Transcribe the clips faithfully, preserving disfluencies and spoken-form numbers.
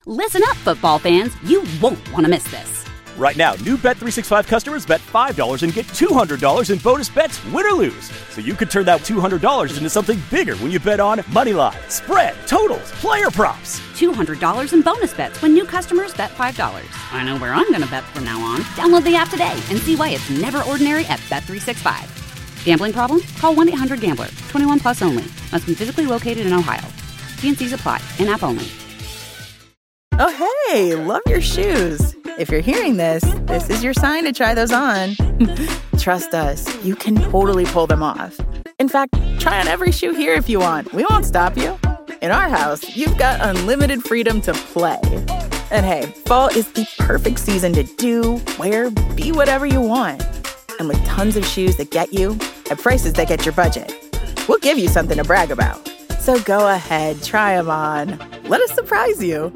Listen up, football fans. You won't want to miss this. Right now, new Bet three sixty-five customers bet five dollars and get two hundred dollars in bonus bets, win or lose. So you could turn that two hundred dollars into something bigger when you bet on money line, spread, totals, player props. two hundred dollars in bonus bets when new customers bet five dollars. I know where I'm going to bet from now on. Download the app today and see why it's never ordinary at Bet three sixty-five. Gambling problem? Call one eight hundred gambler. twenty-one plus only. Must be physically located in Ohio. T and C's apply. In-app only. Oh, hey, love your shoes. If you're hearing this, this is your sign to try those on. Trust us, you can totally pull them off. In fact, try on every shoe here if you want. We won't stop you. In our house, you've got unlimited freedom to play. And hey, fall is the perfect season to do, wear, be whatever you want. And with tons of shoes that get you at prices that get your budget, we'll give you something to brag about. So go ahead, try them on. Let us surprise you.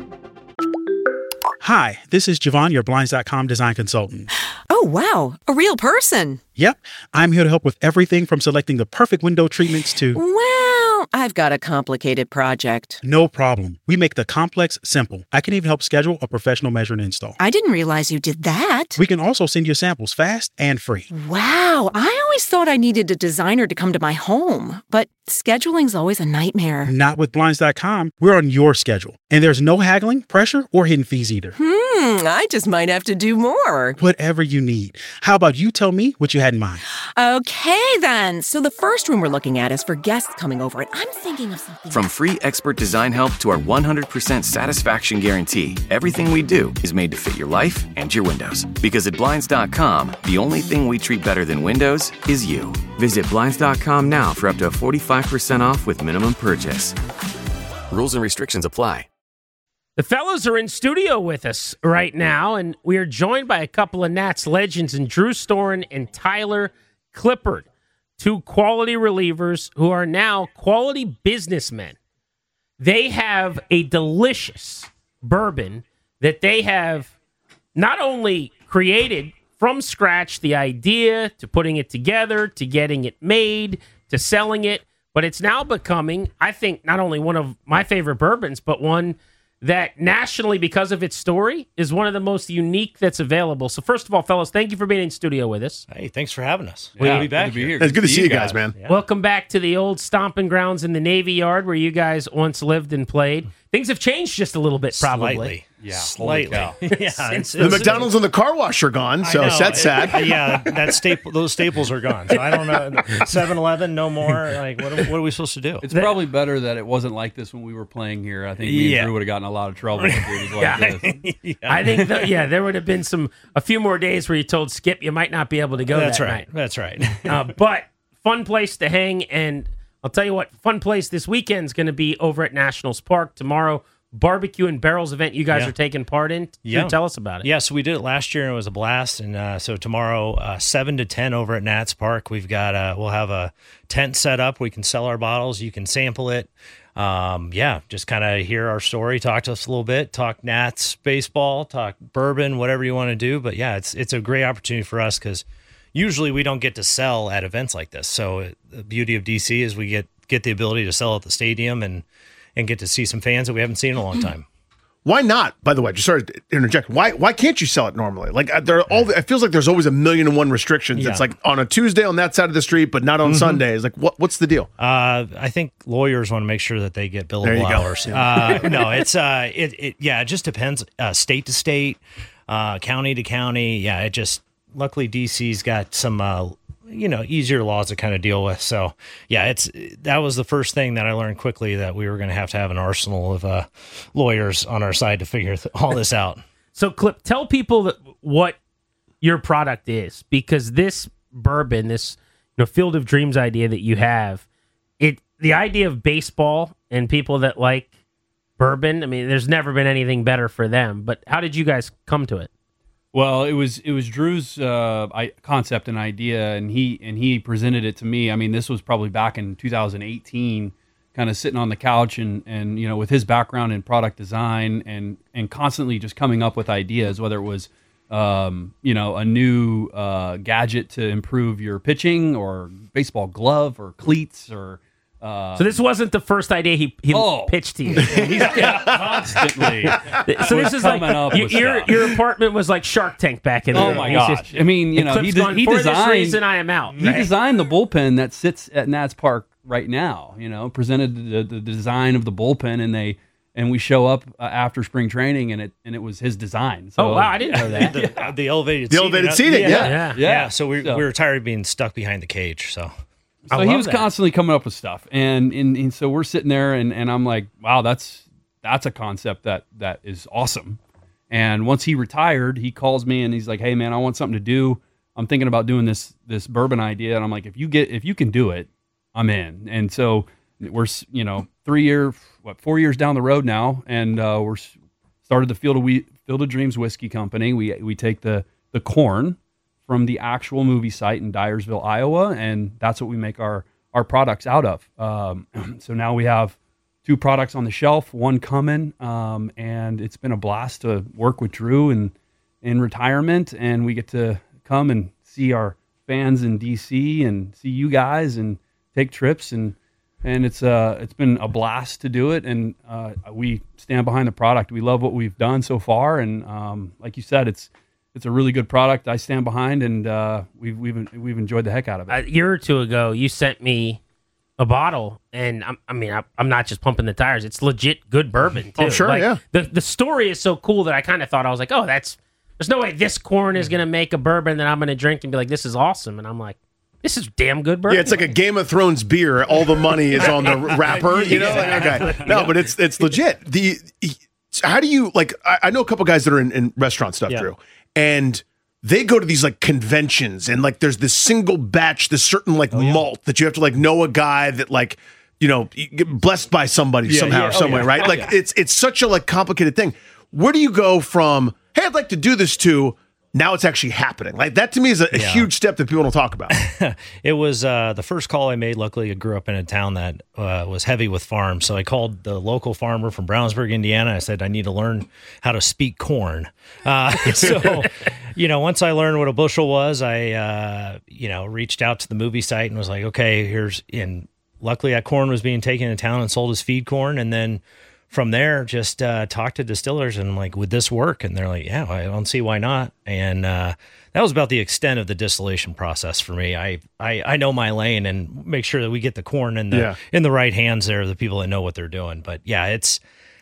Hi, this is Javon, your Blinds dot com design consultant. Oh, wow. A real person. Yep. I'm here to help with everything from selecting the perfect window treatments to... Well, I've got a complicated project. No problem. We make the complex simple. I can even help schedule a professional measure and install. I didn't realize you did that. We can also send you samples fast and free. Wow. I always thought I needed a designer to come to my home, but scheduling's always a nightmare. Not with Blinds dot com. We're on your schedule. And there's no haggling, pressure, or hidden fees either. Hmm, I just might have to do more. Whatever you need. How about you tell me what you had in mind? Okay, then. So the first room we're looking at is for guests coming over, and I'm thinking of something... From free expert design help to our one hundred percent satisfaction guarantee, everything we do is made to fit your life and your windows. Because at Blinds dot com, the only thing we treat better than windows is you. Visit Blinds dot com now for up to forty-five percent off with minimum purchase. Rules and restrictions apply. The fellows are in studio with us right now, and we are joined by a couple of Nats legends in Drew Storen and Tyler Clippard, two quality relievers who are now quality businessmen. They have a delicious bourbon that they have not only created from scratch, the idea to putting it together, to getting it made, to selling it, but it's now becoming, I think, not only one of my favorite bourbons, but one that nationally, because of its story, is one of the most unique that's available. So first of all, fellas, thank you for being in studio with us. Hey, thanks for having us. We'll yeah, be back good to be here. here. It's good to see you guys, man. Yeah. Welcome back to the old stomping grounds in the Navy Yard where you guys once lived and played. Things have changed just a little bit, probably. Slightly. Yeah, slightly. yeah, it's, the it's, McDonald's and the car wash are gone, so that's sad. Uh, yeah, that staple, those staples are gone. So I don't know. seven eleven, no more. Like, what are, what are we supposed to do? It's probably better that it wasn't like this when we were playing here. I think me yeah. and Drew would have gotten a lot of trouble if it was like yeah. this. yeah. I think, the, yeah, there would have been some a few more days where you told Skip you might not be able to go. That's that right. night. That's right. uh, but fun place to hang, and I'll tell you what, fun place this weekend's going to be over at Nationals Park tomorrow. Barbecue and Barrels event you guys yeah. are taking part in. Yeah. Tell us about it. Yeah, so we did it last year and it was a blast. And uh, so tomorrow, uh, seven to ten over at Nats Park, we've got uh, we'll have a tent set up. We can sell our bottles. You can sample it. Um, yeah, just kind of hear our story, talk to us a little bit, talk Nats baseball, talk bourbon, whatever you want to do. But yeah, it's it's a great opportunity for us because usually we don't get to sell at events like this. So the beauty of D C is we get get the ability to sell at the stadium and and get to see some fans that we haven't seen in a long time. Why not? By the way, just started to interject. Why why can't you sell it normally? Like uh, there are all. The, it feels like there's always a million and one restrictions. Yeah. It's like on a Tuesday on that side of the street, but not on mm-hmm. Sundays. Like what what's the deal? Uh, I think lawyers want to make sure that they get There you billable go. hours. uh, no, it's uh, it it yeah, it just depends. Uh, state to state, uh, county to county. Yeah, it just luckily D C's got some. Uh, you know, easier laws to kind of deal with. So yeah, it's, that was the first thing that I learned quickly, that we were going to have to have an arsenal of uh, lawyers on our side to figure th- all this out. So Clip, tell people that what your product is, because this bourbon, this, you know, Field of Dreams idea that you have, it, the idea of baseball and people that like bourbon, I mean, there's never been anything better for them, but how did you guys come to it? Well, it was it was Drew's uh, I, concept and idea, and he and he presented it to me. I mean, this was probably back in two thousand eighteen, kind of sitting on the couch, and and you know, with his background in product design and and constantly just coming up with ideas, whether it was um, you know, a new uh, gadget to improve your pitching, or baseball glove, or cleats, or Uh, so this wasn't the first idea he, he oh. pitched to you. He's constantly. So this is like up your, with your, stuff. your apartment was like Shark Tank back in the day. Oh my gosh! I mean, you know, he, de- he for designed. this reason, I am out. He right? designed the bullpen that sits at Nats Park right now. You know, presented the, the design of the bullpen, and they and we show up uh, after spring training, and it and it was his design. So, oh wow, I didn't know that. the, the elevated The seating. elevated seating, yeah. yeah. Yeah. Yeah. Yeah. So we So- we were tired of being stuck behind the cage. So So I he love was that. constantly coming up with stuff, and, and and so we're sitting there, and, and I'm like, wow, that's that's a concept that that is awesome. And once he retired, he calls me and he's like, hey man, I want something to do. I'm thinking about doing this this bourbon idea, and I'm like, if you get if you can do it, I'm in. And so we're you know three year what four years down the road now, and uh, we're started the Field of we Field of Dreams Whiskey Company. We we take the the corn from the actual movie site in Dyersville, Iowa, and that's what we make our our products out of. Um, so now we have two products on the shelf, one coming, um, and it's been a blast to work with Drew and in retirement, and we get to come and see our fans in D C and see you guys and take trips, and and it's uh it's been a blast to do it, and uh, we stand behind the product. We love what we've done so far, and um, like you said, it's it's a really good product. I stand behind, and uh, we've we've we've enjoyed the heck out of it. A year or two ago, you sent me a bottle, and I'm, I mean, I, I'm not just pumping the tires. It's legit good bourbon, too. Oh, sure, Like, yeah. The the story is so cool that I kind of thought, I was like, oh, that's, there's no way this corn is going to make a bourbon that I'm going to drink and be like, this is awesome. And I'm like, this is damn good bourbon. Yeah, it's like a Game of Thrones beer. All the money is on the wrapper, you know. Like, okay. No, but it's it's legit. The how do you like? I, I know a couple guys that are in, in restaurant stuff, Yeah. Drew, and they go to these like conventions, and like there's this single batch, this certain like malt that you have to like know a guy that like you know you get blessed by somebody Yeah, somehow yeah. or Oh, some way, yeah. right? Oh, like yeah. it's it's such a like complicated thing. Where do you go from? Hey, I'd like to do this to. Now it's actually happening. Like that to me is a, a Yeah. huge step that people don't talk about. it was uh, the first call I made. Luckily, I grew up in a town that uh, was heavy with farms. So I called the local farmer from Brownsburg, Indiana. I said, I need to learn how to speak corn. Uh, so, you know, once I learned what a bushel was, I, uh, you know, reached out to the movie site and was like, okay, here's in. Luckily, that corn was being taken to town and sold as feed corn. And then from there, just uh, talked to distillers and like, would this work? And they're like, yeah, I don't see why not. And uh, that was about the extent of the distillation process for me. I, I I know my lane and make sure that we get the corn in the Yeah. in the right hands there, the people that know what they're doing. But yeah, it's,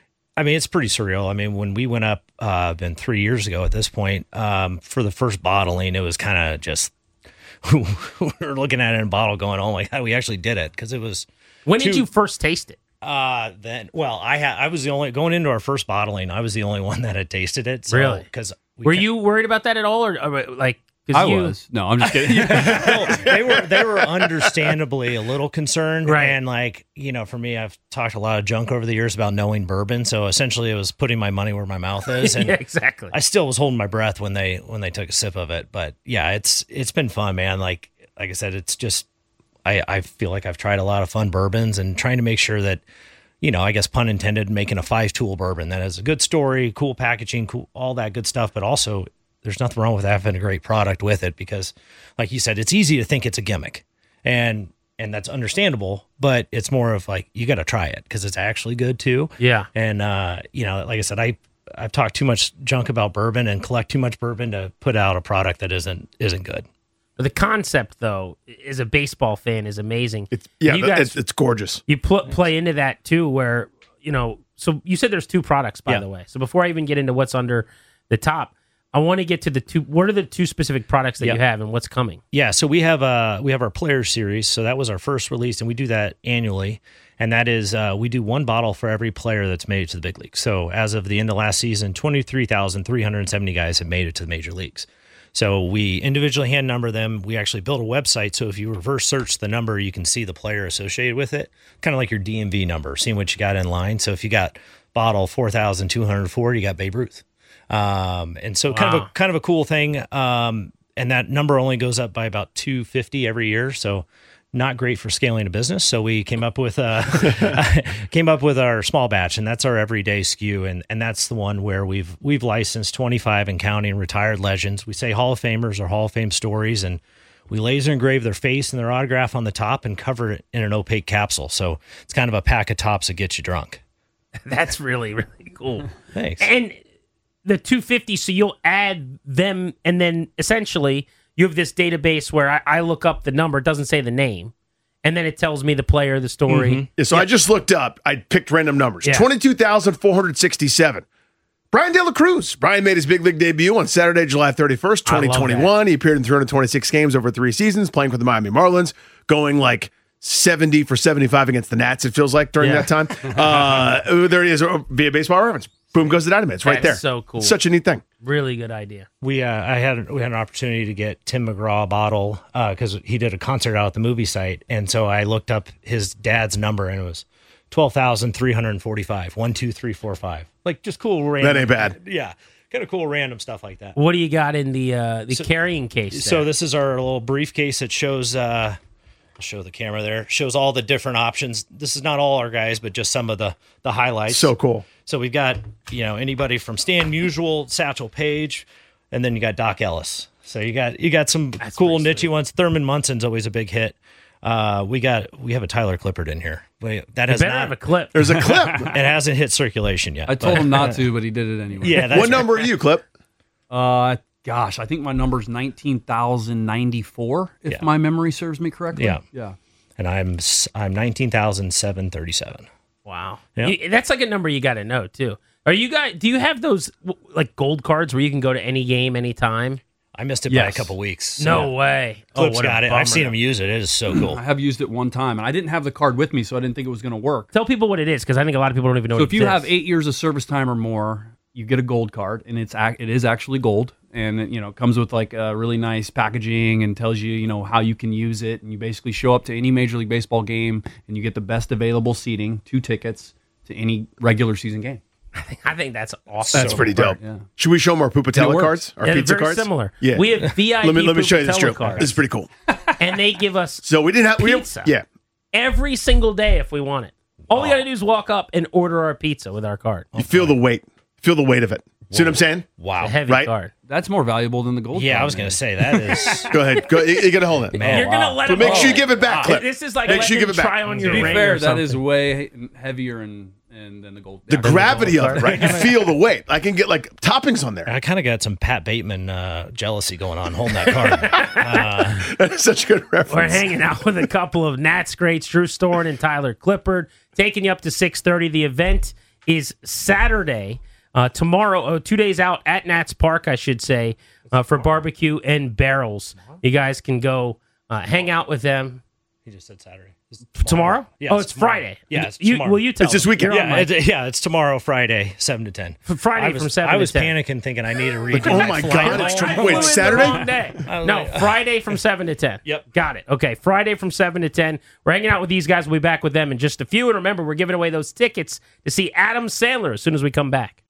I mean, it's pretty surreal. I mean, when we went up, uh, been three years ago at this point, um, for the first bottling, it was kind of just, we were looking at it in a bottle going, oh my God, we actually did it. Cause it was, when did two- you first taste it? uh, then, well, I had, I was the only, going into our first bottling, I was the only one that had tasted it. So, Really? Cause we Were ca- you worried about that at all? Or, or like, cause I you, was. No, I'm just kidding. Well, they were they were understandably a little concerned, Right. and like you know, for me, I've talked a lot of junk over the years about knowing bourbon, so essentially, it was putting my money where my mouth is, and yeah, exactly. I still was holding my breath when they when they took a sip of it. But yeah, it's it's been fun, man. Like like I said, it's just I I feel like I've tried a lot of fun bourbons and trying to make sure that. You know, I guess pun intended, making a five-tool bourbon that has a good story, cool packaging, cool all that good stuff, but also there's nothing wrong with having a great product with it because, like you said, it's easy to think it's a gimmick, and and that's understandable. But it's more of like you got to try it because it's actually good too. Yeah. And uh, you know, like I said, I I've talked too much junk about bourbon and collect too much bourbon to put out a product that isn't isn't good. The concept, though, as a baseball fan, is amazing. It's, yeah, you guys, it's, it's gorgeous. you pl- play into that too, where you know. So you said there's two products, by Yeah. the way. So before I even get into what's under the top, I want to get to the two. What are the two specific products that Yeah. you have, and what's coming? Yeah, so we have uh we have our Players Series. So that was our first release, and we do that annually. And that is uh, we do one bottle for every player that's made it to the big leagues. So as of the end of last season, twenty-three thousand three hundred seventy guys have made it to the major leagues. So we individually hand number them. We actually built a website. So if you reverse search the number, you can see the player associated with it, kind of like your D M V number, seeing what you got in line. So if you got bottle four thousand two hundred four, you got Babe Ruth. Um, and so kind of Wow. a kind of a cool thing. Um, and that number only goes up by about two hundred fifty every year. So not great for scaling a business. So we came up with uh, came up with our small batch, and that's our everyday S K U, and and that's the one where we've we've licensed twenty-five and counting retired legends. We say Hall of Famers or Hall of Fame stories, and We laser engrave their face and their autograph on the top and cover it in an opaque capsule. So it's kind of a pack of tops that gets you drunk. That's really, really cool. Thanks. And the two fifty, so you'll add them, and then essentially you have this database where I, I look up the number, it doesn't say the name, and then it tells me the player, the story. Mm-hmm. Yeah, so yeah. I just looked up. I picked random numbers. Yeah. twenty-two thousand four hundred sixty-seven. Brian De La Cruz. Brian made his big league debut on Saturday, July thirty-first, twenty twenty-one. He appeared in three hundred twenty-six games over three seasons, playing for the Miami Marlins, going like seventy for seventy-five against the Nats, it feels like, during Yeah. that time. Uh, there he is via Baseball Reference. Boom goes the dynamite. It's right That's there. so cool. Such a neat thing. Really good idea. We uh, I had we had an opportunity to get Tim McGraw a bottle because he did a concert out at the movie site, and so I looked up his dad's number, and it was twelve thousand three hundred forty-five. One, two, three, four, five. Like just cool random. That ain't bad. Yeah, kind of cool random stuff like that. What do you got in the uh, the So- carrying case? So there? this is our little briefcase that shows. Uh, I'll show the camera there. Shows all the different options. This is not all our guys, but just some of the the highlights. So cool. So we've got, you know, anybody from Stan Musial, Satchel Paige, and then you got Doc Ellis. So you got you got some That's cool pretty niche sweet. ones. Thurman Munson's always a big hit. Uh, we got we have a Tyler Clippard in here. Wait, that You has better not. have a clip. There's a clip. It hasn't hit circulation yet. I told but- him not to, but he did it anyway. Yeah, that's What number are you, Clip? Uh, gosh, I think my number's nineteen thousand ninety-four, if Yeah. my memory serves me correctly. Yeah. Yeah. and I'm s- I'm nineteen thousand seven thirty-seven. Wow. Yeah. You- that's like a number you got to know, too. Are you guys, do you have those w- like gold cards where you can go to any game, anytime? I missed it by a Yes. couple weeks. No Yeah. way. Clip's what a got it. bummer. I've seen him use it. It is so cool. I have used it one time, and I didn't have the card with me, so I didn't think it was going to work. Tell people what it is, because I think a lot of people don't even know So what if it you is. have eight years of service time or more, you get a gold card, and it's ac- it is actually gold, and it, you know, comes with like a really nice packaging and tells you you know how you can use it, and you basically show up to any Major League Baseball game, and you get the best available seating, two tickets to any regular season game. I think that's awesome. That's pretty dope. Yeah. Should we show them our Pupatella It works. cards? Our Yeah, they're pizza very cards? similar. Yeah. We have V I P let me let me show you this. Pupatella True. cards. This is pretty cool. And they give us So we didn't have we pizza yeah. every single day if we want it. All we got to do is walk up and order our pizza with our card. You feel the weight. Feel the weight of it. See what I'm saying? Wow. A heavy Right? card. That's more valuable than the gold Yeah, card. I was man. going to say that is. Go ahead. Go. You, you got to hold it. Man, You're wow. gonna let But them make sure you all- give it back, Clip. This is like Make letting sure you give them it back. try on your To be ring fair, or that is something. way heavier and and than the gold. The yeah. gravity of it, right? You feel the weight. I can get like toppings on there. I kind of got some Pat Bateman uh, jealousy going on holding that card. uh, That is such a good We're reference. hanging out with a couple of Nats greats, Drew Storen and Tyler Clippard, taking you up to six thirty. The event is Saturday, uh, tomorrow, oh, two days out at Nats Park, I should say, uh, for barbecue and barrels. You guys can go uh, hang out with them. he just said Saturday. It's Tomorrow? Yeah, oh, it's, tomorrow. Friday. Yeah, it's you, tomorrow. Will you tell It's this them? weekend. You're on Yeah, mic. it's, yeah, it's tomorrow, Friday, seven to ten. Friday I was, from seven I to was ten. panicking, thinking I need to read. oh my God, it's Wait, Wait, it's Saturday? The wrong day. was No, like- Friday from seven to ten. Yep. Got it. Okay, Friday from seven to ten. We're hanging out with these guys. We'll be back with them in just a few. And remember, we're giving away those tickets to see Adam Sandler as soon as we come back.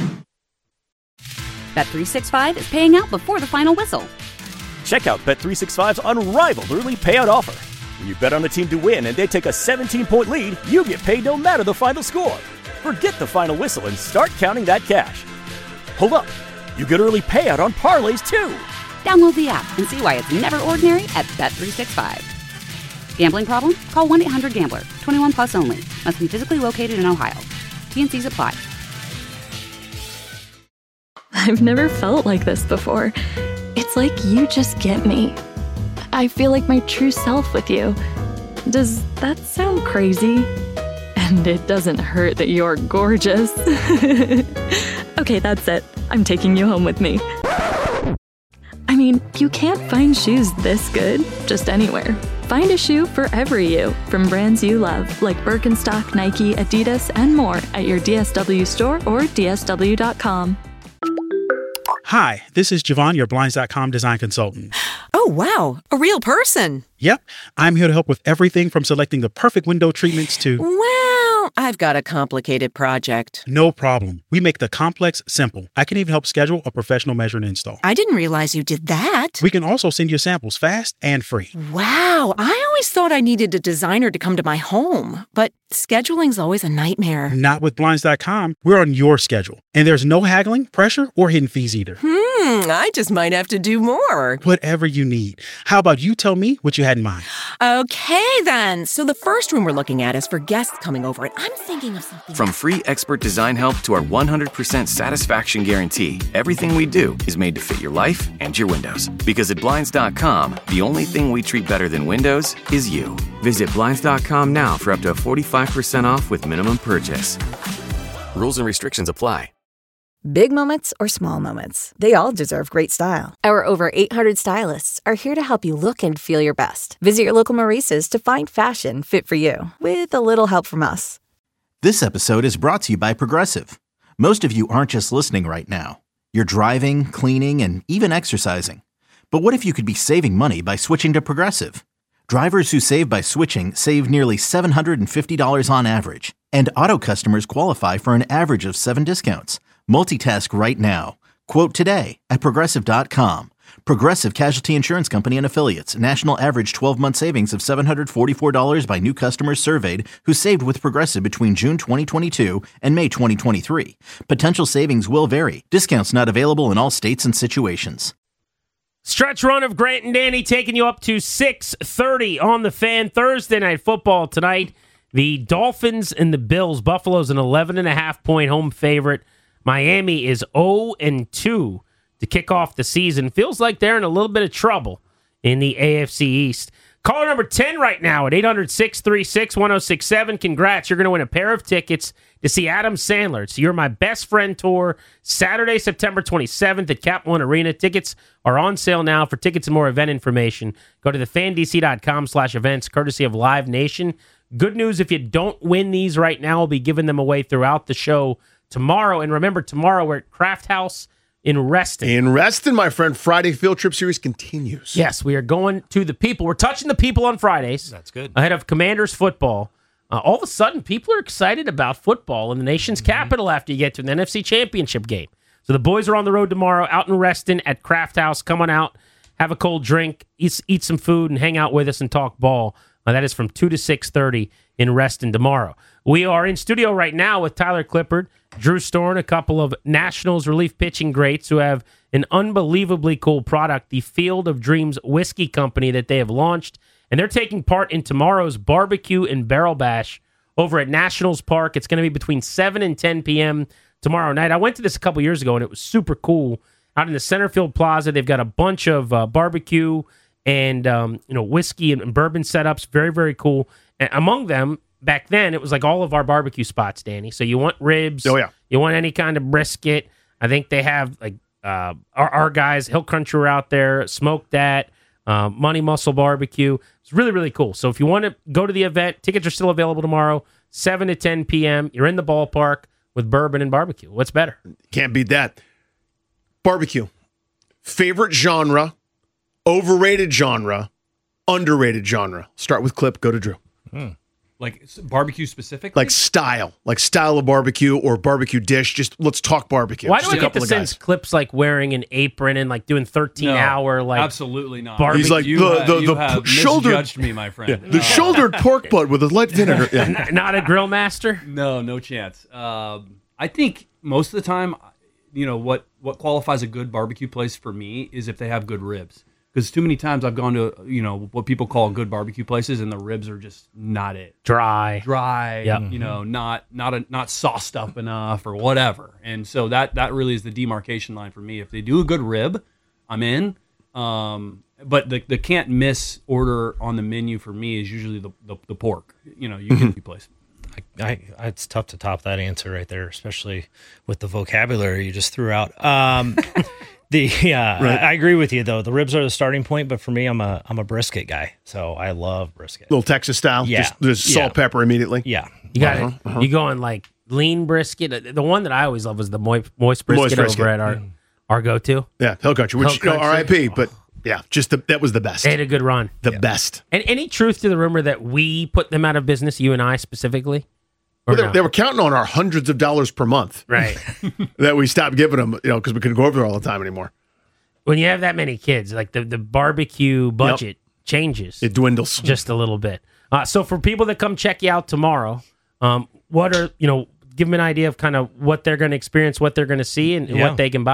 Bet three sixty-five is paying out before the final whistle. Check out Bet three sixty-five's unrivaled early payout offer. When you bet on a team to win and they take a seventeen-point lead, you get paid no matter the final score. Forget the final whistle and start counting that cash. Hold up. You get early payout on parlays, too. Download the app and see why it's never ordinary at Bet three sixty-five. Gambling problem? Call one eight hundred gambler. twenty-one plus only. Must be physically located in Ohio. T N Cs apply. I've never felt like this before. It's like you just get me. I feel like my true self with you. Does that sound crazy? And it doesn't hurt that you're gorgeous. Okay, that's it. I'm taking you home with me. I mean, you can't find shoes this good just anywhere. Find a shoe for every you, from brands you love, like Birkenstock, Nike, Adidas, and more at your D S W store or D S W dot com. Hi, this is Javon, your Blinds dot com design consultant. Oh, wow. A real person. Yep, I'm here to help with everything from selecting the perfect window treatments to... Well, I've got a complicated project. No problem. We make the complex simple. I can even help schedule a professional measure and install. I didn't realize you did that. We can also send you samples fast and free. Wow. I always thought I needed a designer to come to my home, but scheduling's always a nightmare. Not with Blinds dot com. We're on your schedule. And there's no haggling, pressure, or hidden fees either. Hmm. Hmm, I just might have to do more. Whatever you need. How about you tell me what you had in mind? Okay, then. So the first room we're looking at is for guests coming over, and I'm thinking of something. From free expert design help to our one hundred percent satisfaction guarantee, everything we do is made to fit your life and your windows. Because at Blinds dot com, the only thing we treat better than windows is you. Visit Blinds dot com now for up to forty-five percent off with minimum purchase. Rules and restrictions apply. Big moments or small moments, they all deserve great style. Our over eight hundred stylists are here to help you look and feel your best. Visit your local Maurice's to find fashion fit for you, with a little help from us. This episode is brought to you by Progressive. Most of you aren't just listening right now. You're driving, cleaning, and even exercising. But what if you could be saving money by switching to Progressive? Drivers who save by switching save nearly seven hundred fifty dollars on average. And auto customers qualify for an average of seven discounts. Multitask right now. Quote today at Progressive dot com. Progressive Casualty Insurance Company and Affiliates. National average twelve-month savings of seven hundred forty-four dollars by new customers surveyed who saved with Progressive between June twenty twenty-two and May twenty twenty-three. Potential savings will vary. Discounts not available in all states and situations. Stretch run of Grant and Danny taking you up to six thirty on the Fan. Thursday Night Football tonight. The Dolphins and the Bills. Buffalo's an eleven and a half point home favorite. Miami is oh and two to kick off the season. Feels like they're in a little bit of trouble in the A F C East. Caller number ten right now at eight hundred, six three six, one oh six seven. Congrats, you're going to win a pair of tickets to see Adam Sandler. It's You're My Best Friend tour, Saturday, September twenty-seventh at Cap One Arena. Tickets are on sale now. For tickets and more event information, go to the fan d c dot com slash events, courtesy of Live Nation. Good news, if you don't win these right now, we'll be giving them away throughout the show tomorrow. And remember, tomorrow we're at Craft House in Reston. In Reston, my friend, Friday Field Trip Series continues. Yes, we are going to the people. We're touching the people on Fridays. That's good. Ahead of Commanders football. Uh, all of a sudden, people are excited about football in the nation's mm-hmm. capital after you get to an N F C championship game. So the boys are on the road tomorrow out in Reston at Craft House. Come on out, have a cold drink, eat, eat some food, and hang out with us and talk ball. Uh, that is from two to six thirty in Reston tomorrow. We are in studio right now with Tyler Clippard, Drew Storn, a couple of Nationals relief pitching greats who have an unbelievably cool product, the Field of Dreams Whiskey Company that they have launched. And they're taking part in tomorrow's barbecue and barrel bash over at Nationals Park. It's going to be between seven and ten p.m. tomorrow night. I went to this a couple years ago, and it was super cool. Out in the Centerfield Plaza, they've got a bunch of uh, barbecue and um, you know whiskey and, and bourbon setups. Very, very cool. And among them, back then, it was like all of our barbecue spots, Danny. So you want ribs. Oh, yeah. You want any kind of brisket. I think they have, like, uh, our, our guys, Hill Country, were out there, smoked that, uh, Money Muscle Barbecue. It's really, really cool. So if you want to go to the event, tickets are still available tomorrow, seven to ten p.m. You're in the ballpark with bourbon and barbecue. What's better? Can't beat that. Barbecue. Favorite genre, overrated genre, underrated genre. Start with Clip, go to Drew. Hmm. Like barbecue specific? Like style. Like style of barbecue or barbecue dish. Just let's talk barbecue. Why Just do I a get the couple of sense guys. Clip's like wearing an apron and like doing thirteen No, hour like absolutely not. barbecue? He's like You the, ha- the, you the have shouldered, misjudged me, my friend. Yeah, the Uh, shouldered pork butt with a light vinegar. Yeah. N- not a grill master? No, no chance. Um, I think most of the time, you know, what, what qualifies a good barbecue place for me is if they have good ribs. Because too many times I've gone to, you know, what people call good barbecue places, and the ribs are just not it. Dry. Dry, Yep. you know, not not a, not sauced up enough or whatever. And so that that really is the demarcation line for me. If they do a good rib, I'm in. Um, but the the can't miss order on the menu for me is usually the the, the pork. You know, you can place. I, I, it's tough to top that answer right there, especially with the vocabulary you just threw out. Um, the yeah, Right. I, I agree with you though. The ribs are the starting point, but for me, I'm a I'm a brisket guy, so I love brisket. Little Texas style. Yeah. Just, just salt, Yeah. pepper immediately. Yeah, You got Uh-huh, it. uh-huh. You going like lean brisket? The one that I always love was the moist, moist brisket Moist brisket. over at our, our go-to. Yeah, Hill Country, which, Hill you know, Country. R I P, but yeah, just the, that was the best. They had a good run. The best. And any truth to the rumor that we put them out of business, you and I specifically? Or Well, they, no? they were counting on our hundreds of dollars per month Right. that we stopped giving them, you know, because we couldn't go over there all the time anymore. When you have that many kids, like the, the barbecue budget changes It dwindles. just a little bit. Uh, so for people that come check you out tomorrow, um, what are, you know, give them an idea of kind of what they're going to experience, what they're going to see, and, and Yeah. what they can buy.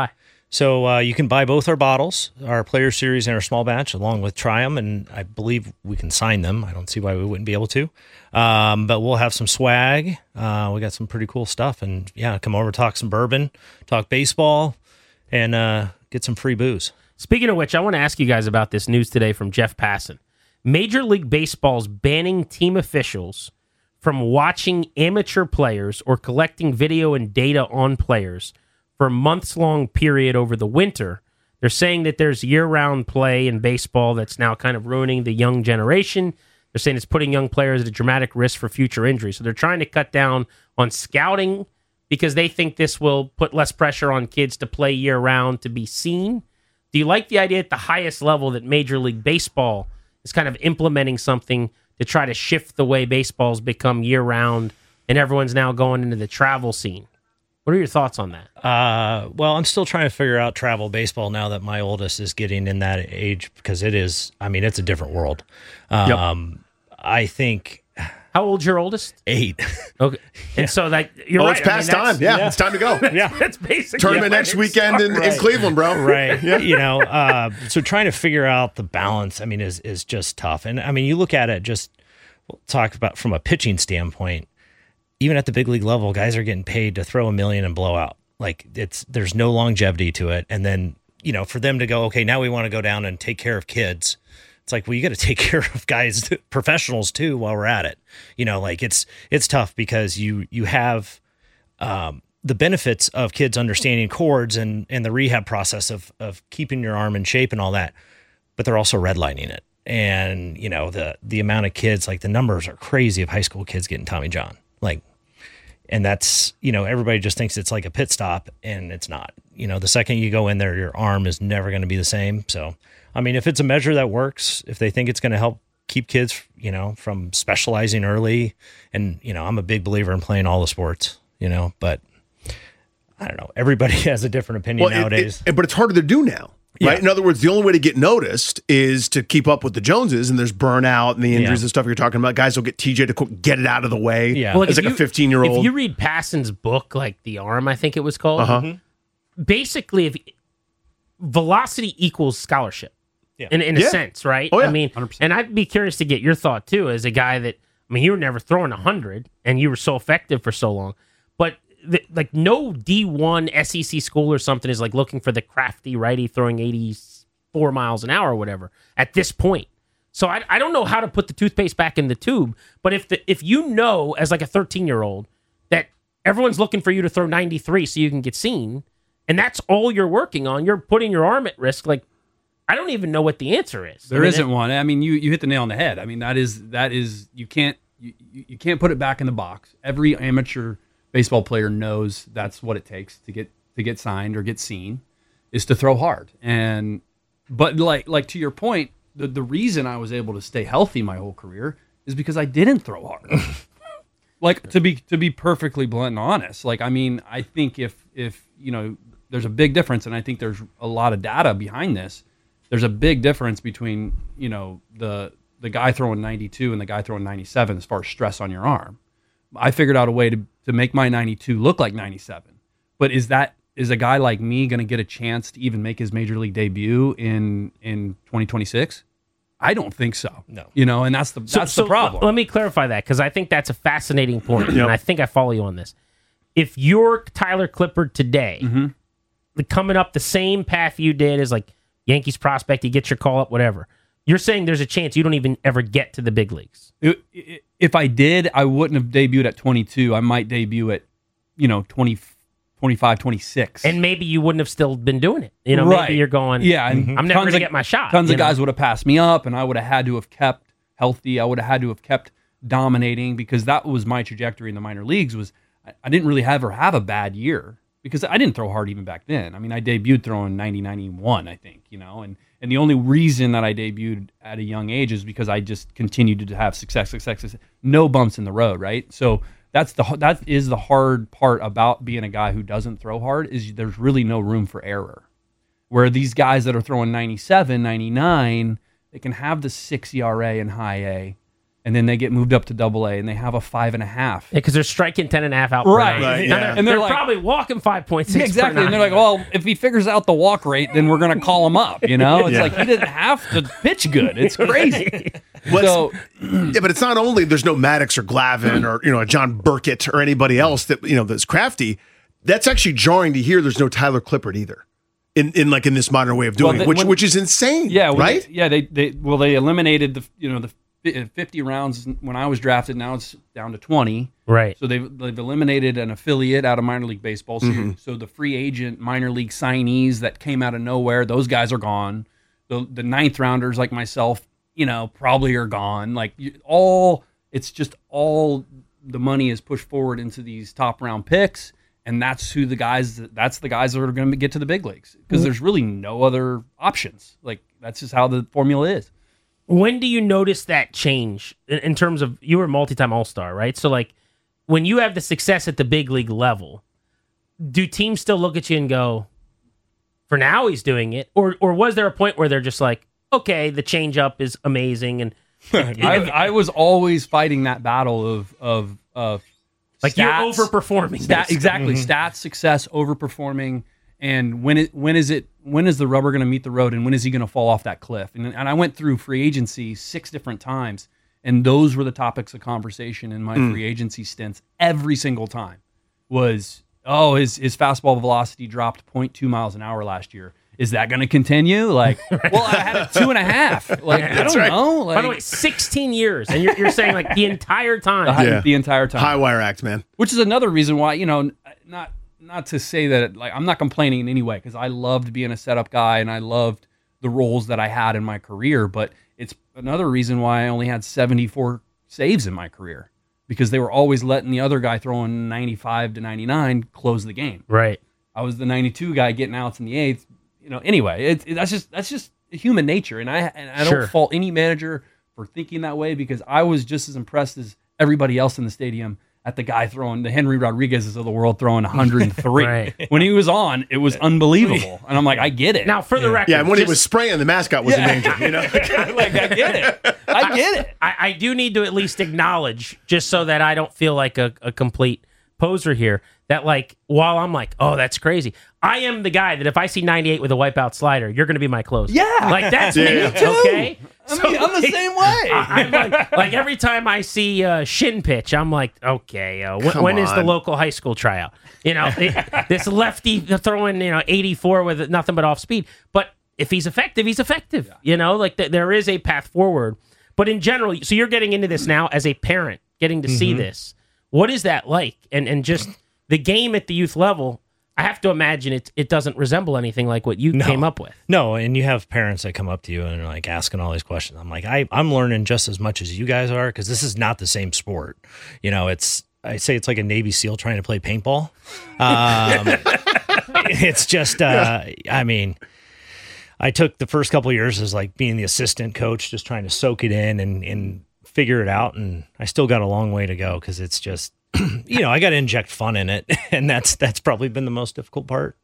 So uh, you can buy both our bottles, our Player Series and our small batch, along with try them, and I believe we can sign them. I don't see why we wouldn't be able to. Um, but we'll have some swag. Uh, we got some pretty cool stuff, and yeah, come over, talk some bourbon, talk baseball, and uh, get some free booze. Speaking of which, I want to ask you guys about this news today from Jeff Passan. Major League Baseball's banning team officials from watching amateur players or collecting video and data on players for a months-long period over the winter. They're saying that there's year-round play in baseball that's now kind of ruining the young generation. They're saying it's putting young players at a dramatic risk for future injury. So they're trying to cut down on scouting because they think this will put less pressure on kids to play year-round to be seen. Do you like the idea at the highest level that Major League Baseball is kind of implementing something to try to shift the way baseball's become year-round and everyone's now going into the travel scene? What are your thoughts on that? Uh, well, I'm still trying to figure out travel baseball now that my oldest is getting in that age, because it is, I mean, it's a different world. Um, yep. I think... How old's your oldest? Eight. Okay. And yeah. so that you're oh, right. it's past I mean, time. Yeah, yeah, it's time to go. yeah. That's basically tournament yeah, next weekend in, right. in Cleveland, bro. Right. yeah. You know, uh, so trying to figure out the balance, I mean, is is just tough. And I mean, you look at it, just we'll talk about from a pitching standpoint, even at the big league level, guys are getting paid to throw a million and blow out. Like it's, there's no longevity to it. And then, you know, for them to go, okay, now we want to go down and take care of kids. It's like, well, you got to take care of guys, professionals too, while we're at it. You know, like it's, it's tough because you, you have, um, the benefits of kids understanding chords and, and the rehab process of, of keeping your arm in shape and all that, but they're also redlining it. And, you know, the, the amount of kids, like the numbers are crazy of high school kids getting Tommy John. Like, and that's, you know, everybody just thinks it's like a pit stop, and it's not. You know, the second you go in there, your arm is never going to be the same. So, I mean, if it's a measure that works, if they think it's going to help keep kids, you know, from specializing early, and, you know, I'm a big believer in playing all the sports, you know, but I don't know. Everybody has a different opinion well, nowadays. It, it, but it's harder to do now. Right. Yeah. In other words, the only way to get noticed is to keep up with the Joneses, and there's burnout and the injuries yeah. and stuff you're talking about. Guys will get T J to quote, get it out of the way. Yeah. Well, like as like you, a fifteen year old. If you read Passan's book, like The Arm, I think it was called, uh-huh. mm-hmm. basically, if velocity equals scholarship yeah. in, in a yeah. sense, right? Oh, yeah. I mean, one hundred percent. And I'd be curious to get your thought too, as a guy that, I mean, you were never throwing one hundred and you were so effective for so long, but the, like no D one S E C school or something is like looking for the crafty righty throwing eighty-four miles an hour or whatever at this point. So I, I don't know how to put the toothpaste back in the tube, but if the if you know as like a thirteen-year-old that everyone's looking for you to throw ninety-three so you can get seen, and that's all you're working on, you're putting your arm at risk, like I don't even know what the answer is. There I mean, isn't it, one. I mean, you you hit the nail on the head. I mean, that is that is you can't you, you can't put it back in the box. Every amateur baseball player knows that's what it takes to get to get signed or get seen is to throw hard. And but like like to your point, the, the reason I was able to stay healthy my whole career is because I didn't throw hard. Like to be to be perfectly blunt and honest. Like I mean, I think if if you know, there's a big difference, and I think there's a lot of data behind this. There's a big difference between, you know, the the guy throwing ninety-two and the guy throwing ninety-seven as far as stress on your arm. I figured out a way to, to make my ninety-two look like ninety-seven. But is that is a guy like me going to get a chance to even make his major league debut in in twenty twenty-six? I don't think so. No. You know, and that's the so, that's so the problem. Let me clarify that, because I think that's a fascinating point, Yep. and I think I follow you on this. If you're Tyler Clippard today, Mm-hmm. like, coming up the same path you did as like Yankees prospect, you get your call up, whatever. You're saying there's a chance you don't even ever get to the big leagues. If I did, I wouldn't have debuted at twenty-two. I might debut at, you know, twenty, twenty-five, twenty-six. And maybe you wouldn't have still been doing it. You know, Right. maybe you're going, yeah, and I'm never going tons to of- get my shot. Tons you of know? guys would have passed me up, and I would have had to have kept healthy. I would have had to have kept dominating, because that was my trajectory in the minor leagues. Was I, I didn't really ever have a bad year, because I didn't throw hard even back then. I mean, I debuted throwing ninety, ninety-one, I think, you know, and and the only reason that I debuted at a young age is because I just continued to have success, success, success, no bumps in the road, right? So that's the that is the hard part about being a guy who doesn't throw hard, is there's really no room for error. Where these guys that are throwing ninety-seven, ninety-nine, they can have the six E R A in high A, and then they get moved up to double A and they have a five and a half. Yeah, because they're striking ten and a half out right. per nine. Right, And yeah. they're, and they're, they're like, probably walking five point six yeah, exactly. per And nine. they're like, well, if he figures out the walk rate, then we're going to call him up. You know, it's Yeah. like he didn't have to pitch good. It's crazy. What's- so, yeah, but it's not only there's no Maddox or Glavine or you know a John Burkett or anybody else that you know that's crafty. That's actually jarring to hear. There's no Tyler Clippard either, in, in like in this modern way of doing Well, it, the- which when- which is insane. yeah, well, right. they- yeah, they they well they eliminated the you know the fi- fifty rounds when I was drafted. Now it's down to twenty. Right. So they've they've eliminated an affiliate out of minor league baseball. So, Mhm. so the free agent minor league signees that came out of nowhere, those guys are gone. The the ninth rounders like myself, you know, probably are gone. Like you, all, it's just all the money is pushed forward into these top round picks. And that's who the guys. That's the guys that are going to get to the big leagues because there's really no other options. Like that's just how the formula is. When do you notice that change in, in terms of you were a multi-time All-Star, right? So like when you have the success at the big league level, do teams still look at you and go, "For now, he's doing it," or or was there a point where they're just like, "Okay, the change up is amazing," and I, I was always fighting that battle of of of like stats, you're overperforming, Stat, basically. exactly, Mhm. stats, success, overperforming, and when it when is it when is the rubber going to meet the road, and when is he going to fall off that cliff? And and I went through free agency six different times, and those were the topics of conversation in my Mm. free agency stints every single time. Was oh his his fastball velocity dropped zero point two miles an hour last year. Is that going to continue? Like, well, I had a two and a half. Like, I That's don't right. know. Like, By the way, sixteen years, and you're, you're saying like the entire time. The, yeah. the entire time. High wire act, man. Which is another reason why, you know, not not to say that, like, I'm not complaining in any way because I loved being a setup guy and I loved the roles that I had in my career. But it's another reason why I only had seventy-four saves in my career because they were always letting the other guy throwing ninety-five to ninety-nine close the game. Right. I was the ninety-two guy getting outs in the eighth. You know, anyway, it, it, that's just that's just human nature, and I and I don't Sure. fault any manager for thinking that way because I was just as impressed as everybody else in the stadium at the guy throwing the Henry Rodriguez's of the world throwing one hundred three. Right. When he was on, it was unbelievable, and I'm like, I get it. Now, for the record, Yeah, and when he just- was spraying, the mascot was Yeah. in danger. You know, like I get it, I get it. I, I do need to at least acknowledge, just so that I don't feel like a, a complete poser here, that like while I'm like, oh, that's crazy, I am the guy that if I see ninety-eight with a wipeout slider, you're going to be my closer. Yeah, like that's Yeah. me. Me too. Okay, I mean, I'm the same way. I, I'm like, like every time I see uh, shin pitch, I'm like, okay, uh, wh- Come when is the on. local high school tryout? You know, it- this lefty throwing you know eighty-four with nothing but off speed. But if he's effective, he's effective. You know, like th- there is a path forward. But in general, so you're getting into this now as a parent, getting to see Mhm. this. What is that like? And and just the game at the youth level, I have to imagine it it doesn't resemble anything like what you No. came up with. No, and you have parents that come up to you and are like asking all these questions. I'm like, I, I'm learning just as much as you guys are because this is not the same sport. You know, it's I say it's like a Navy SEAL trying to play paintball. Um, it's just, uh, I mean, I took the first couple of years as like being the assistant coach, just trying to soak it in and, and figure it out. And I still got a long way to go because it's just, you know, I got to inject fun in it. And that's, that's probably been the most difficult part.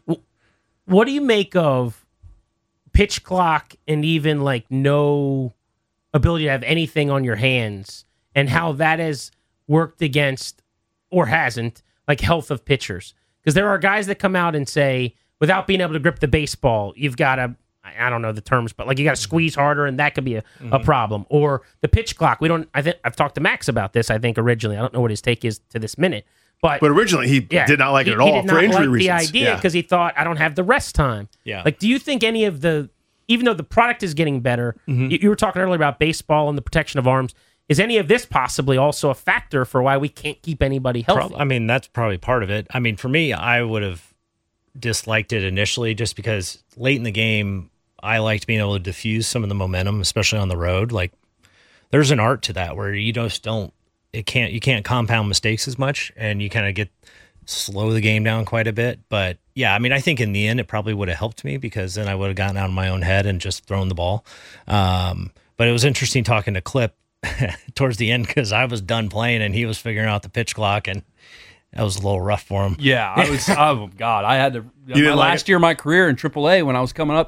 What do you make of pitch clock and even like no ability to have anything on your hands and how that has worked against or hasn't like health of pitchers? Because there are guys that come out and say, without being able to grip the baseball, you've got to, I don't know the terms, but like you got to squeeze harder and that could be a, Mm-hmm. a problem. Or the pitch clock. We don't, I think I've talked to Max about this, I think originally. I don't know what his take is to this minute. But, but originally he yeah, did not like he- it at he all did for not injury like reasons. the idea Yeah. because he thought I don't have the rest time. Yeah. Like, do you think any of the, even though the product is getting better, Mhm. you, you were talking earlier about baseball and the protection of arms. Is any of this possibly also a factor for why we can't keep anybody healthy? Prob- I mean, that's probably part of it. I mean, for me, I would have disliked it initially just because late in the game, I liked being able to diffuse some of the momentum, especially on the road. Like, there's an art to that where you just don't, it can't, you can't compound mistakes as much, and you kind of get slow the game down quite a bit. But yeah, I mean, I think in the end, it probably would have helped me because then I would have gotten out of my own head and just thrown the ball. Um, but it was interesting talking to Clip towards the end because I was done playing and he was figuring out the pitch clock, and that was a little rough for him. Yeah, I was. Oh God, I had to. My didn't like last year of my career in triple A when I was coming up.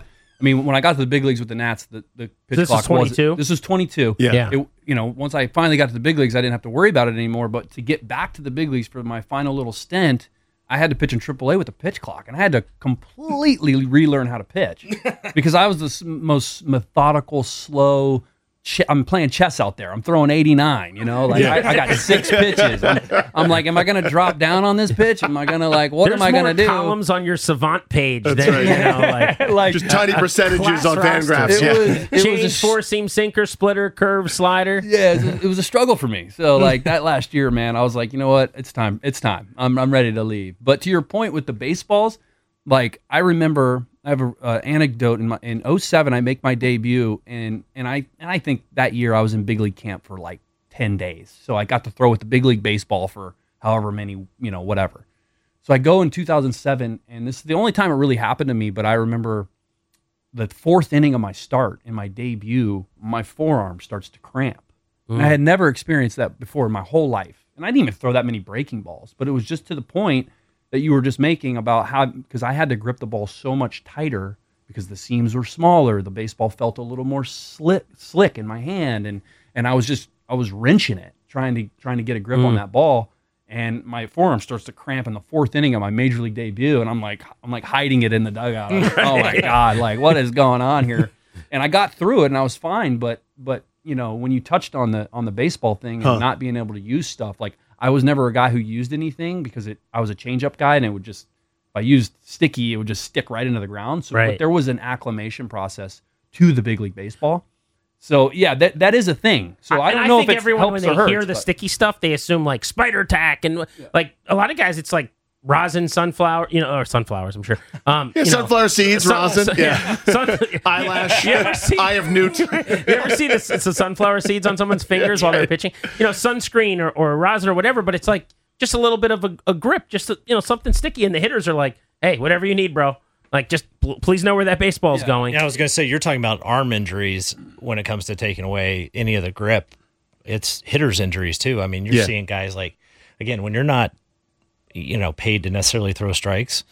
I mean, when I got to the big leagues with the Nats, the, the pitch This clock is twenty-two? was this was twenty-two. Yeah. Yeah. It, you know, once I finally got to the big leagues, I didn't have to worry about it anymore. But to get back to the big leagues for my final little stint, I had to pitch in triple A with the pitch clock, and I had to completely relearn how to pitch because I was the s- most methodical, slow. Ch- I'm playing chess out there. I'm throwing eighty-nine. You know, like Yeah. I, I got six pitches. I'm, I'm like, am I going to drop down on this pitch? Am I going to like, what There's am I more going to do? columns on your Savant page That's than right. you know, like, like Just tiny percentages class on roster. Fangraphs. It Yeah. was, it was change, a sh- four seam sinker, splitter, curve, slider. yeah, it was, it was a struggle for me. So like that last year, man, I was like, you know what? It's time. It's time. I'm I'm ready to leave. But to your point with the baseballs, like I remember I have a uh, anecdote in my in oh seven I make my debut and and I and I think that year I was in big league camp for like ten days. So I got to throw with the big league baseball for however many, you know, whatever. So I go in two thousand seven and this is the only time it really happened to me, but I remember the fourth inning of my start in my debut, my forearm starts to cramp. Mm. And I had never experienced that before in my whole life. And I didn't even throw that many breaking balls, but it was just to the point that you were just making about how, because I had to grip the ball so much tighter because the seams were smaller. The baseball felt a little more slick, slick in my hand. And, and I was just, I was wrenching it, trying to, trying to get a grip Mm. on that ball. And my forearm starts to cramp in the fourth inning of my major league debut. And I'm like, I'm like hiding it in the dugout. I'm like, oh my God, like what is going on here? And I got through it and I was fine. But, but, you know, when you touched on the, on the baseball thing and Huh. not being able to use stuff, like I was never a guy who used anything because it, I was a changeup guy and it would just, if I used sticky, it would just stick right into the ground. So Right. but there was an acclimation process to the big league baseball. So yeah, that that is a thing. So I And don't know think if it everyone helps when they or hurts. hear the but- sticky stuff, they assume like spider attack and like a lot of guys, it's like rosin, sunflower, you know, or sunflowers. I'm sure. Um, Yeah, you know. sunflower seeds, Sun- rosin. sun- yeah. sun- Eyelash. You ever see- Eye of newt. You ever see this? It's the sunflower seeds on someone's fingers while they're pitching. You know, sunscreen or, or rosin or whatever. But it's like just a little bit of a, a grip, just a, you know, something sticky, and the hitters are like, "Hey, whatever you need, bro. Like, just pl- please know where that baseball's Yeah. going." Yeah, I was going to say, you're talking about arm injuries when it comes to taking away any of the grip. It's hitters' injuries, too. I mean, you're Yeah. seeing guys like, again, when you're not, you know, paid to necessarily throw strikes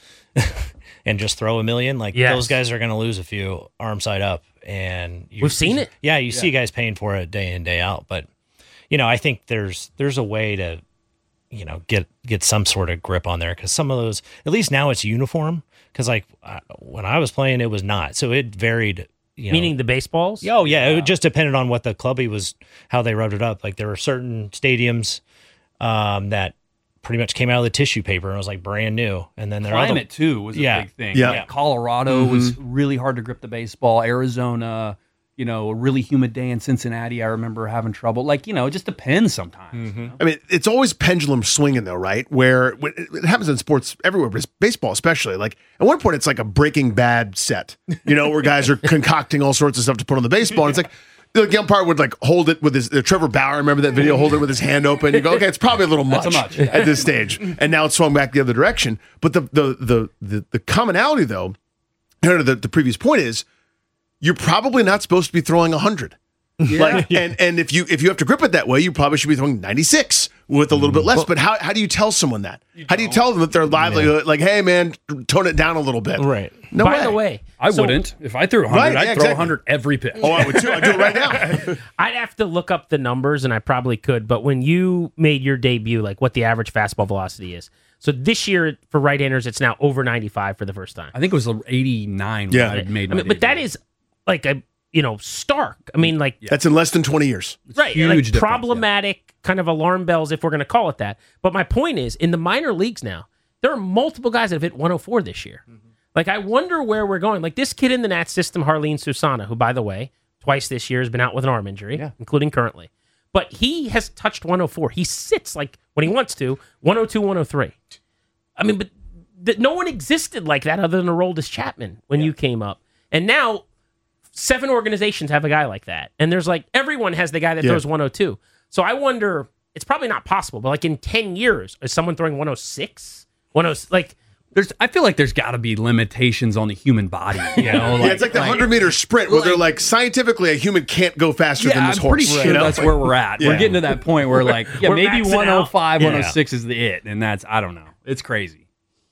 and just throw a million, like Yes. those guys are going to lose a few arm side up. And you, We've seen it. Yeah, you see guys paying for it day in, day out. But, you know, I think there's there's a way to, you know, get get some sort of grip on there because some of those, at least now it's uniform. Because like uh, when I was playing, it was not. So it varied. You know. Meaning the baseballs. Oh yeah, it just depended on what the clubby was, how they rubbed it up. Like there were certain stadiums um, that pretty much came out of the tissue paper and it was like brand new. And then there are Climate too was a Yeah. big thing. Yeah. Like Colorado was really hard to grip the baseball. Arizona, you know, a really humid day in Cincinnati, I remember having trouble. Like, you know, it just depends sometimes. you know? I mean, it's always pendulum swinging, though, right? Where when- it happens in sports everywhere, but it's baseball especially. Like at one point, it's like a Breaking Bad set, you know, where guys are concocting all sorts of stuff to put on the baseball. And it's like the umpire would like hold it with his. Uh, Trevor Bauer, remember that video? Hold it with his hand open. You go, okay, it's probably a little much, That's a much. at this stage. And now it's swung back the other direction. But the the the the, the commonality, though, you know, the, the previous point is, you're probably not supposed to be throwing one hundred. Like, and and if you if you have to grip it that way, you probably should be throwing ninety-six with a little bit less. But how how do you tell someone that? How do you tell them that their livelihood, like, hey man, tone it down a little bit? Right. No By way. the way, I so wouldn't. If I threw one hundred, Right, I'd yeah, throw exactly. one hundred every pitch. Oh, I would too. I'd do it right now. I'd have to look up the numbers, and I probably could. But when you made your debut, like what the average fastball velocity is. So this year for right-handers, it's now over ninety-five for the first time. I think it was eighty-nine Yeah. when I made I my mean, but that debut. is like a you know stark. I mean, like That's in less than twenty years. right, huge like difference, yeah. problematic kind of alarm bells if we're going to call it that. But my point is, in the minor leagues now, there are multiple guys that have hit one oh four this year. Mm-hmm. Like I wonder where we're going. Like this kid in the Nats system, Harleen Susana, who by the way, twice this year has been out with an arm injury, Yeah. including currently. But he has touched one oh four. He sits like when he wants to, one oh two, one oh three. I mean, but th- no one existed like that other than Aroldis Chapman when you came up. And now seven organizations have a guy like that. And there's like, everyone has the guy that Yeah. throws one oh two. So I wonder, it's probably not possible, but like in ten years, is someone throwing one oh six? one oh, like, There's, I feel like there's got to be limitations on the human body. You know, yeah, it's like the hundred meter sprint where they're like scientifically a human can't go faster Yeah, than this I'm horse. pretty sure you know? that's where we're at. We're Yeah. getting to that point where, like, yeah, We're maybe maxing one oh five, out. one oh six is the it, and that's I don't know. It's crazy.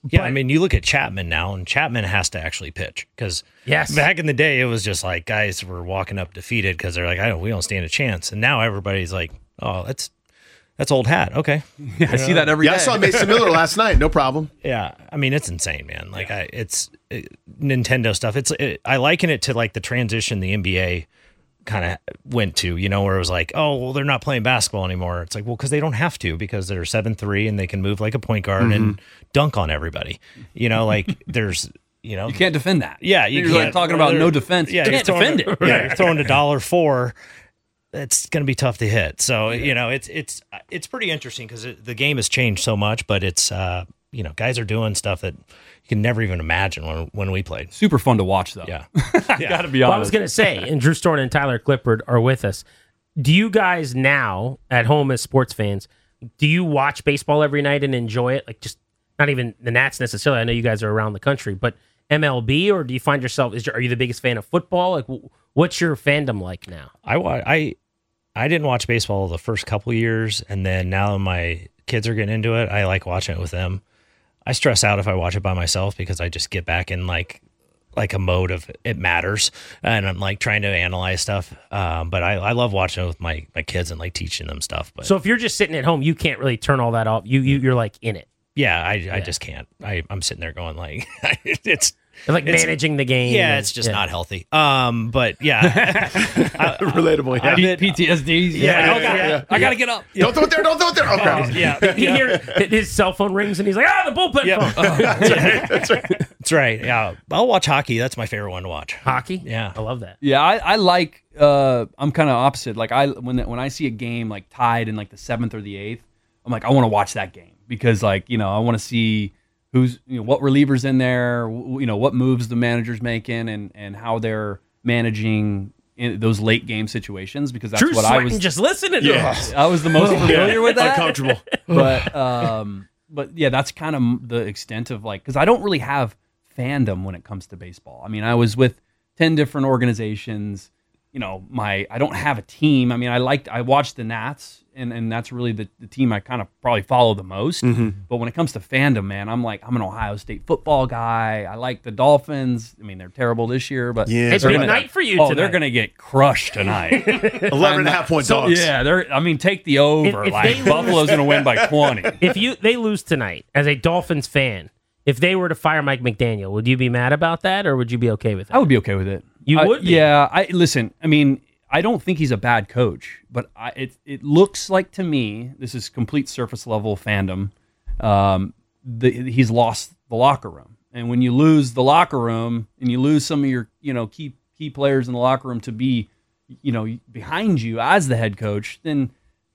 Yeah, I mean, you look at Chapman now, and Chapman has to actually pitch because yes. back in the day, it was just like guys were walking up defeated because they're like, I don't, we don't stand a chance. And now everybody's like, oh, that's that's old hat. Okay. Yeah, I see that every yeah, day. I saw Mason Miller last night. No problem. Yeah, I mean, it's insane, man. Like, I, it's it, Nintendo stuff. It's it, I liken it to like the transition the N B A kind of went to, you know, where it was like, oh, well, they're not playing basketball anymore. It's like, well, because they don't have to, because they're seven three and they can move like a point guard mm-hmm. and dunk on everybody. You know, like there's, you know, you can't defend that. Yeah, you you're can't, like talking about no defense. Yeah, you can't throwing, defend it. Yeah, you're throwing a dollar four. It's going to be tough to hit. So you know, it's it's it's pretty interesting because it, the game has changed so much, but it's uh, you know, guys are doing stuff that you can never even imagine when when we played. Super fun to watch, though. Yeah, yeah. Got to be honest. Well, I was going to say, and Drew Storen and Tyler Clippard are with us. Do you guys now at home as sports fans? Do you watch baseball every night and enjoy it? Like, just not even the Nats necessarily. I know you guys are around the country, but M L B, or do you find yourself? Is your, are you the biggest fan of football? Like, what's your fandom like now? I I I didn't watch baseball the first couple of years, and then now my kids are getting into it. I like watching it with them. I stress out if I watch it by myself because I just get back in like like a mode of it matters, and I'm like trying to analyze stuff. Um, but I, I love watching it with my, my kids and like teaching them stuff. But so if you're just sitting at home, you can't really turn all that off. You you you're like in it. Yeah, I yeah. I just can't. I I'm sitting there going like it's. Like it's, managing the game. Yeah, and, it's just yeah. not healthy. Um, but yeah, I, Relatable. Yeah. I did P T S D. Yeah, yeah, yeah, yeah, yeah, yeah. I gotta get up. Yeah. Don't throw it there. Don't throw it there. Oh, crap. yeah, he hears his cell phone rings and he's like, "Ah, the bullpen yeah. phone." Oh, that's, right. that's right. That's right. Yeah, I'll watch hockey. That's my favorite one to watch. Hockey. Yeah, I love that. Yeah, I, I like. Uh, I'm kind of opposite. Like I when when I see a game like tied in like the seventh or the eighth, I'm like I want to watch that game because like you know I want to see. Who's you know what relievers in there, you know what moves the manager's making, and and how they're managing in those late game situations because that's Drew's what I was just listening. Yeah, I was the most familiar yeah. with that. Uncomfortable, but um, but yeah, that's kind of the extent of like because I don't really have fandom when it comes to baseball. I mean, I was with ten different organizations. You know, my I don't have a team. I mean, I liked I watched the Nats. And, and that's really the, the team I kind of probably follow the most. Mm-hmm. But when it comes to fandom, man, I'm like, I'm an Ohio State football guy. I like the Dolphins. I mean, they're terrible this year, but yeah, it's a big gonna, night for you Oh, tonight. they're going to get crushed tonight. eleven and a half point so, dogs. Yeah, they're. I mean, take the over. If, if like Buffalo's going to win by twenty. If you they lose tonight, as a Dolphins fan, if they were to fire Mike McDaniel, would you be mad about that, or would you be okay with it? I would be okay with it. You I, would? Be. Yeah. I listen. I mean. I don't think he's a bad coach, but I, it it looks like to me, this is complete surface level fandom, um, the, he's lost the locker room. And when you lose the locker room and you lose some of your you know key key players in the locker room to be you know behind you as the head coach, then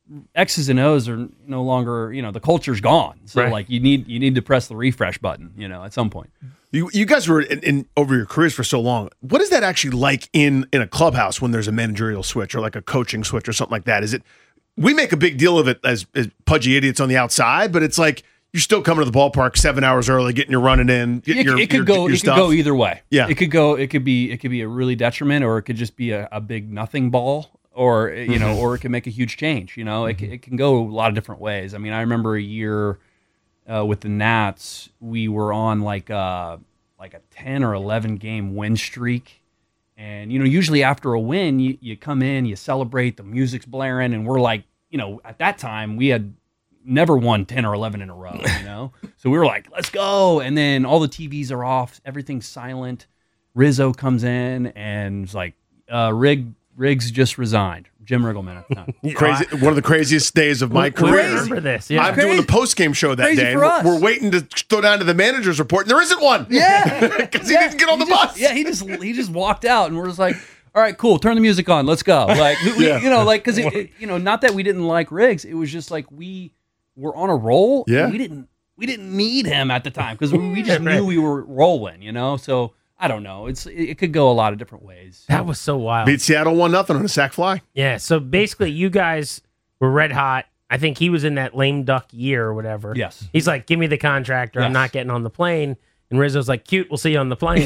X's and O's are no longer you know the culture's gone. So right. like you need you need to press the refresh button you know at some point. You you guys were in, in over your careers for so long. What is that actually like in in a clubhouse when there's a managerial switch or like a coaching switch or something like that? Is it we make a big deal of it as, as pudgy idiots on the outside, but it's like you're still coming to the ballpark seven hours early, getting your running in. Getting it, your, it could your, go. your it stuff. could go either way. Yeah, it could go. It could be. It could be a really detriment, or it could just be a, a big nothing ball, or you mm-hmm. know, or it can make a huge change. You know, mm-hmm. it it can go a lot of different ways. I mean, I remember a year uh, with the Nats, we were on like. Uh, like a ten or eleven game win streak. And, you know, usually after a win, you, you come in, you celebrate, the music's blaring, and we're like, you know, at that time, we had never won ten or eleven in a row, you know? So we were like, let's go. And then all the T Vs are off, everything's silent. Rizzo comes in and is like, uh, Rig, Riggs just resigned. Jim Riggleman at the time. Crazy, one of the craziest days of my we, career. We remember this. Yeah. I'm doing the post-game show that Crazy day. for us. We're waiting to throw down to the manager's report, and there isn't one. Yeah. Because he yeah. didn't get on he the just, bus. Yeah, he just he just walked out, and we're just like, all right, cool, turn the music on, let's go. Like, we, Yeah. you know, like, because, it, it, you know, not that we didn't like Riggs, it was just like we were on a roll. Yeah. And we didn't we didn't need him at the time, because we, we just Right. knew we were rolling, you know? So, I don't know. It's It, it could go a lot of different ways. That was so wild. Beat Seattle one nothing on a sack fly. Yeah, so basically you guys were red hot. I think he was in that lame duck year or whatever. Yes. He's like, give me the contract or I'm Yes. not getting on the plane. And Rizzo's like, cute, we'll see you on the plane.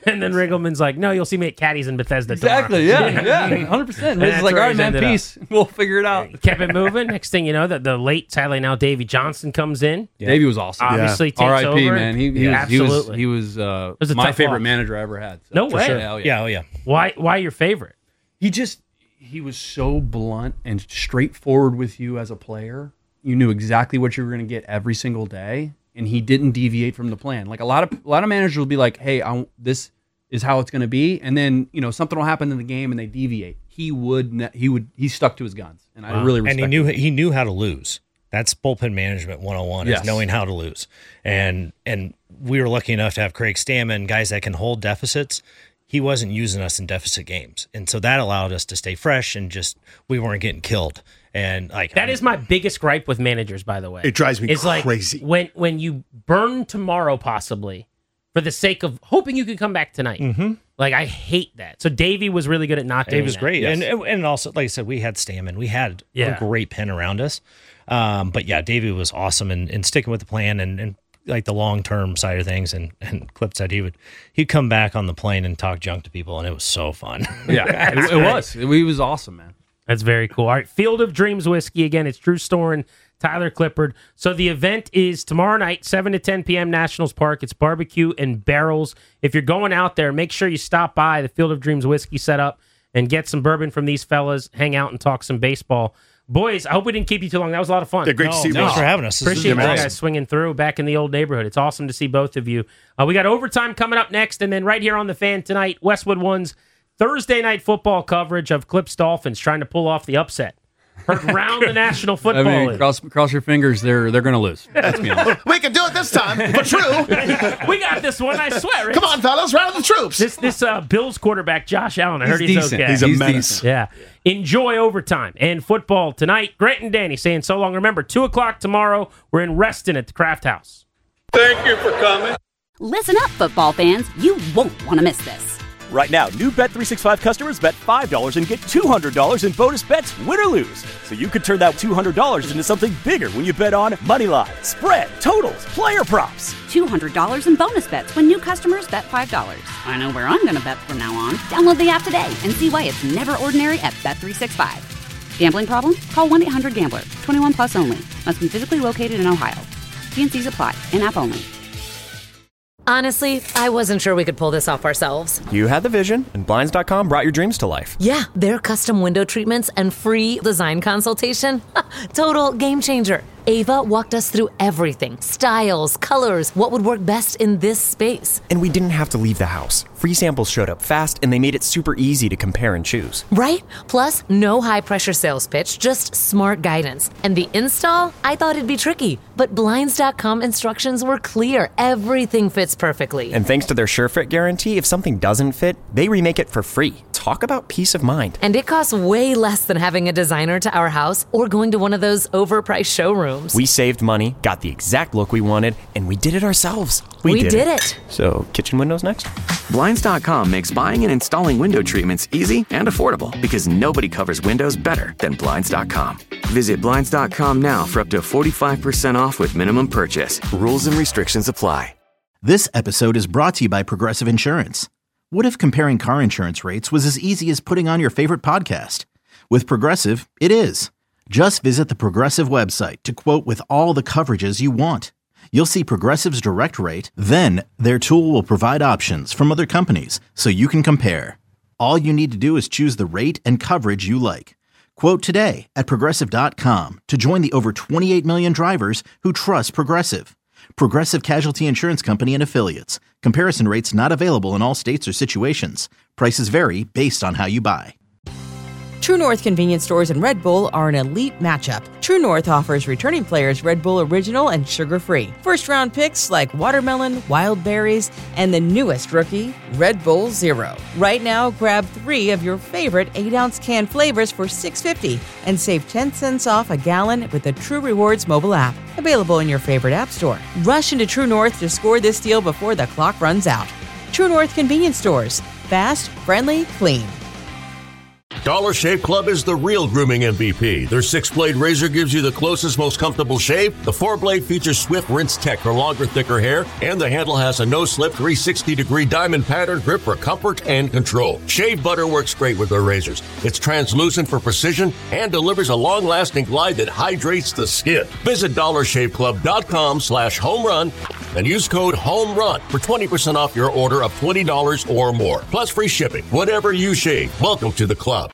And then Riggleman's like, no, you'll see me at Caddies in Bethesda Exactly, tomorrow. yeah, yeah, one hundred percent. It's like, all right, man, peace. Up. We'll figure it out. Kept it moving. Next thing you know, that the late, sadly now, Davey Johnson comes in. Yeah. Davey was awesome. Obviously yeah. takes R I P, over. man. He, he, yeah, was, he was, absolutely. he was, uh, was my favorite loss. manager I ever had. So, no way. Sure. Yeah, oh, yeah. yeah, oh, yeah. Why, why your favorite? He just, he was so blunt and straightforward with you as a player. You knew exactly what you were going to get every single day, and he didn't deviate from the plan. Like a lot of a lot of managers will be like, "Hey, I, this is how it's going to be," and then you know something will happen in the game and they deviate. He would ne- he would he stuck to his guns, and wow. I really respect and he knew him. he knew how to lose. That's bullpen management one oh one, yes. is knowing how to lose. And and we were lucky enough to have Craig Stammen, guys that can hold deficits. He wasn't using us in deficit games, and so that allowed us to stay fresh and just we weren't getting killed. And like that I'm, is my biggest gripe with managers, by the way. It drives me it's crazy. Like when when you burn tomorrow, possibly for the sake of hoping you can come back tonight. Mm-hmm. Like I hate that. So Davey was really good at not doing It was that. great, Yes. and and also like I said, we had Stammen, we had Yeah. a great pen around us. Um, but yeah, Davey was awesome and in, in sticking with the plan and. and like the long-term side of things, and, and Clip said he would he'd come back on the plane and talk junk to people, and it was so fun. Yeah, it, it was. It, it was awesome, man. That's very cool. All right, Field of Dreams Whiskey. Again, it's Drew Storen, Tyler Clippard. So the event is tomorrow night, seven to ten p.m., Nationals Park. It's barbecue and barrels. If you're going out there, make sure you stop by the Field of Dreams Whiskey setup and get some bourbon from these fellas, hang out and talk some baseball. Boys, I hope we didn't keep you too long. That was a lot of fun. Yeah, great to see you. Thanks for having us. This Appreciate you awesome. guys swinging through back in the old neighborhood. It's awesome to see both of you. Uh, we got overtime coming up next, and then right here on The Fan tonight, Westwood One's Thursday night football coverage of Clips Dolphins trying to pull off the upset. Heard round the National Football I mean, League. cross, cross your fingers. They're they're going to lose. Let's be honest. We can do it this time, but true. We got this one, I swear. Rich. Come on, fellas, round the troops. This this uh, Bills quarterback, Josh Allen, I He's heard he's decent. okay. He's a He's menace. decent. Yeah. Enjoy overtime and football tonight. Grant and Danny saying so long. Remember, two o'clock tomorrow, we're in Reston at the Craft House. Thank you for coming. Listen up, football fans. You won't want to miss this. Right now, new Bet three sixty-five customers bet five dollars and get two hundred dollars in bonus bets, win or lose. So you could turn that two hundred dollars into something bigger when you bet on money line, spread, totals, player props. two hundred dollars in bonus bets when new customers bet five dollars. I know where I'm going to bet from now on. Download the app today and see why it's never ordinary at Bet three sixty-five. Gambling problem? Call one eight hundred gambler. twenty-one plus only. Must be physically located in Ohio. T and C's apply. In-app only. Honestly, I wasn't sure we could pull this off ourselves. You had the vision, and Blinds dot com brought your dreams to life. Yeah, their custom window treatments and free design consultation. Total game changer. Ava walked us through everything. Styles, colors, what would work best in this space. And we didn't have to leave the house. Free samples showed up fast, and they made it super easy to compare and choose. Right? Plus, no high-pressure sales pitch, just smart guidance. And the install? I thought it'd be tricky, but Blinds dot com instructions were clear. Everything fits perfectly. And thanks to their SureFit guarantee, if something doesn't fit, they remake it for free. Talk about peace of mind. And it costs way less than having a designer to our house or going to one of those overpriced showrooms. We saved money, got the exact look we wanted, and we did it ourselves. We, We did, did it. it. So, kitchen windows next? Blinds dot com makes buying and installing window treatments easy and affordable because nobody covers windows better than Blinds dot com. Visit Blinds dot com now for up to forty-five percent off with minimum purchase. Rules and restrictions apply. This episode is brought to you by Progressive Insurance. What if comparing car insurance rates was as easy as putting on your favorite podcast? With Progressive, it is. Just visit the Progressive website to quote with all the coverages you want. You'll see Progressive's direct rate, then their tool will provide options from other companies so you can compare. All you need to do is choose the rate and coverage you like. Quote today at Progressive dot com to join the over twenty-eight million drivers who trust Progressive. Progressive Casualty Insurance Company and Affiliates. Comparison rates not available in all states or situations. Prices vary based on how you buy. True North convenience stores and Red Bull are an elite matchup. True North offers returning players Red Bull Original and sugar-free. First-round picks like watermelon, wild berries, and the newest rookie, Red Bull Zero. Right now, grab three of your favorite eight-ounce can flavors for six dollars and fifty cents and save ten cents off a gallon with the True Rewards mobile app. Available in your favorite app store. Rush into True North to score this deal before the clock runs out. True North convenience stores. Fast, friendly, clean. Dollar Shave Club is the real grooming M V P. Their six-blade razor gives you the closest, most comfortable shave. The four-blade features swift rinse tech for longer, thicker hair, and the handle has a no-slip three hundred sixty degree diamond pattern grip for comfort and control. Shave butter works great with their razors. It's translucent for precision and delivers a long-lasting glide that hydrates the skin. Visit dollar shave club dot com slash home run and use code HOMERUN for twenty percent off your order of twenty dollars or more, plus free shipping. Whatever you shave, welcome to the club.